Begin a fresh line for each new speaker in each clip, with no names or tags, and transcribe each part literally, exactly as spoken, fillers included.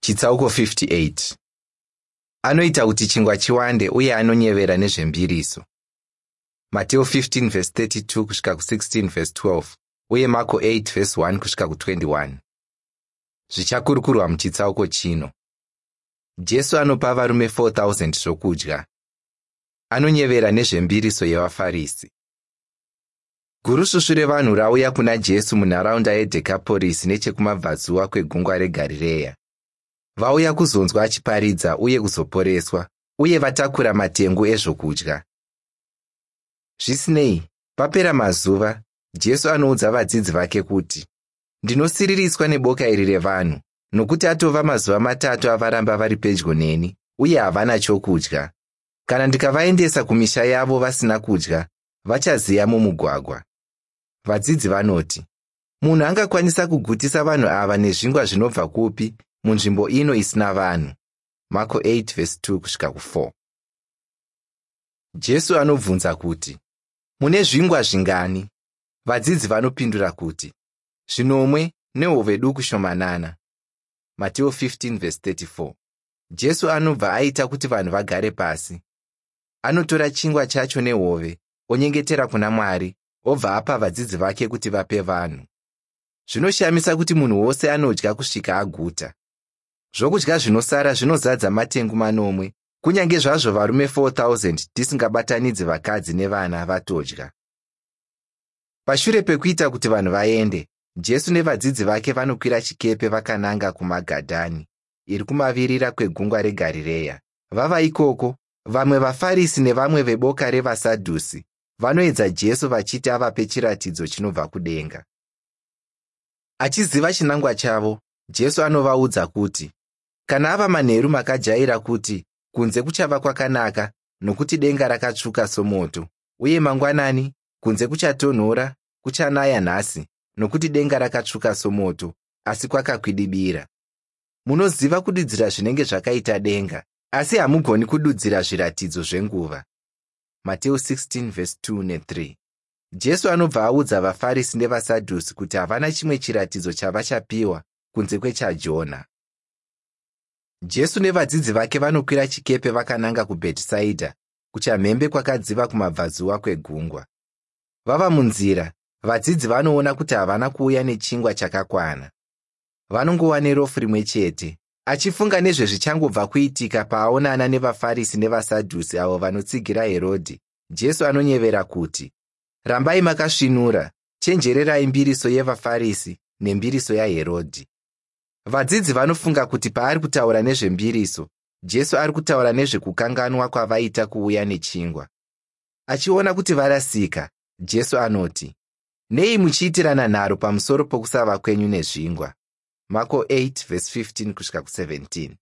Chitsauko fifty-eight. Anoita kuti chingwa chiwande uye anonyevera nezvembiriso. Mateo fifteen verse thirty-two kusvika sixteen verse twelve uye Marko eight verse one kusvika twenty-one. Zvichakurukurwa muchitsauko chino. Jesu anopa varume four thousand zvokudya. Anonyevera nezvembiriso yevaFarisi. Gurushushu revanhu rauya kuna Jesu munharaunda yeDhekaporisi nechekumabvazuva kwegungwa reGarireya. Vauya kuzonzwa achiparidza uye kuzoporeswa, uye vatakura matengu ezvokudya. Zvisinei, papera mazuva, Jesu anoudza vadzidzi vake kuti, ndinosiririswa neboka iri revanhu, nokuti atova mazuva matatu avaramba vari pedyo neni, uye havana chokudya. Kana ndikavaendesa kumisha yavo vasina kudya, vachaziya mumugwagwa. Vadzidzi vanoti, munhu angakwanisa kugutisa vanhu ava nezvingwa zvinobva kupi munzvimbo ino isina vanhu? Marko eight verse two kusvika four. Jesu anobvunza kuti, mune zvingwa zvingani? Vadzidzi vanopindura kuti, zvinomwe nehove duku shomanana. Mateo fifteen verse thirty-four. Jesu anobva aita kuti vanhu vagare pasi. Anotora chingwa chacho nehove, onyengetera kuna Mwari, obva apa vadzidzi vake kuti vape vanhu. Zvinoshamisa kuti munhu wose anodya kusvika aguta. Zvokudya zvinosara zvinozadza matengu manomwe, kunyange zvazvo varume four thousand tisingabatanidzi vakadzi nevana vatodya. Pashure pekuita kuti vanhu vaende, Jesu nevadzidzi vake vanokwira chikepe vakananga kuMagadhani, iri kumavirira kwegungwa reGarireya. Vava ikoko, vamwe vaFarisi nevamwe veboka revaSadhusi vanoedza Jesu vachiti avape chiratidzo chinobva kudenga. Achiziva chinangwa chavo, Jesu anovaudza kuti, kana ava manheru makajaira kuti kunze kuchava kwakanaka nokuti denga rakatsvuka somoto, uye mangwanani kunze kuchatonhora, kuchanaya nhasi nokuti denga rakatsvuka somoto, asi kwakakwidibira. Munoziva kududzira zvinenge zvakaita denga, asi hamugoni kududzira zviratidzo zvenguva. Mateo sixteen verse two ne three. Jesu anobva audza vaFarisi nevaSadhusi kuti havana chimwe chiratidzo chavachapiwa kunze kwechaJona. Jesu nevadzidzi vake vanokwira chikepe vakananga kuBhetisaidha, kuchamhembe kwakadziva kumabvazuva kwegungwa. Vava munzira, vadzidzi vanoona kuti havana kuuya nechingwa chakakwana. Vanongova nerofu rimwe chete. Achifunga nezvezvichangobva kuitika paaonana nevaFarisi nevaSadhusi avo vanotsigira Herodhi, Jesu anonyevera kuti, rambai makasvinura, chenjererai mbiriso yevaFarisi nembiriso yaHerodhi. Vadzidzi vanofunga kuti paari kutaura nezvembiriso, Jesu ari kutaura nezvekukanganwa kwavaita kuuya nechingwa. Achiona kuti varasika, Jesu anoti, nei muchiitirana nharo pamusoro pokusava kwenyu nezvingwa? Marko eight verse fifteen kusvika seventeen.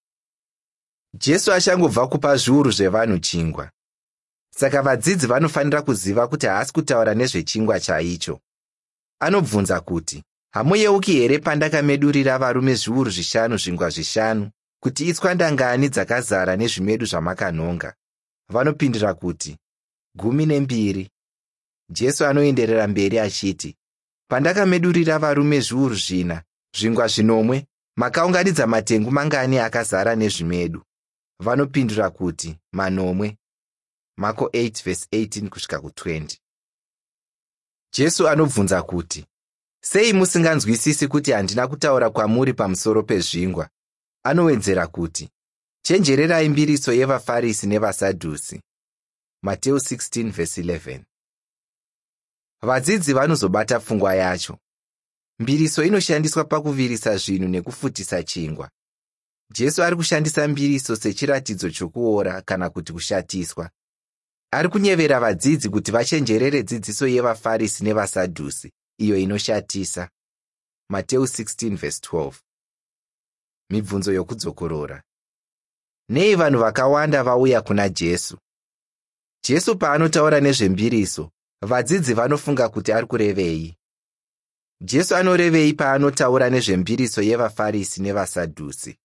Jesu achangobva kupa zviuru zvevanhu chingwa. Saka vadzidzi vanofanira kuziva kuti haasi kutaura nezvechingwa chaicho. Anobvunza kuti, hamuyeuki here pandakamedurira varume zviuru zvishanu zvingwa zvishanu, kuti itswa ndangani dzakazara nezvimedu zvamakanhonga? Vanopindura kuti, gumi nembiri. Jesu anoenderera mberi achiti, pandakamedurira varume zviuru zvina, zvingwa zvinomwe, makaunganidza matengu mangani akazara nezvimedu? Vanopindura kuti, manomwe. Marko eight verse eighteen kusvika twenty. Jesu anobvunza kuti, sei musinganzwisisi kuti handina kutaura kwamuri pamusoro pezvingwa? Anowedzera kuti, chenjererai mbiriso yevaFarisi nevaSadhusi. Mateo sixteen verse eleven. Vadzidzi vanozobata pfungwa yacho. Mbiriso inoshandiswa pakuvirisa zvinhu nekufutisa chingwa. Jesu ari kushandisa mbiriso sechiratidzo chokuora kana kuti kushatiswa. Ari kunyevera vadzidzi kuti vachenjerere dzidziso yevaFarisi nevaSadhusi, iyo inoshatisa. Mateo sixteen verse twelve. Mibvunzo yokudzokorora. Nei vanhu vakawanda vauya kuna Jesu? Jesu paanotaura nezvembiriso, vadzidzi vanofunga kuti ari kurevei? Jesu anorevei paanotaura nezvembiriso yevaFarisi nevaSadhusi?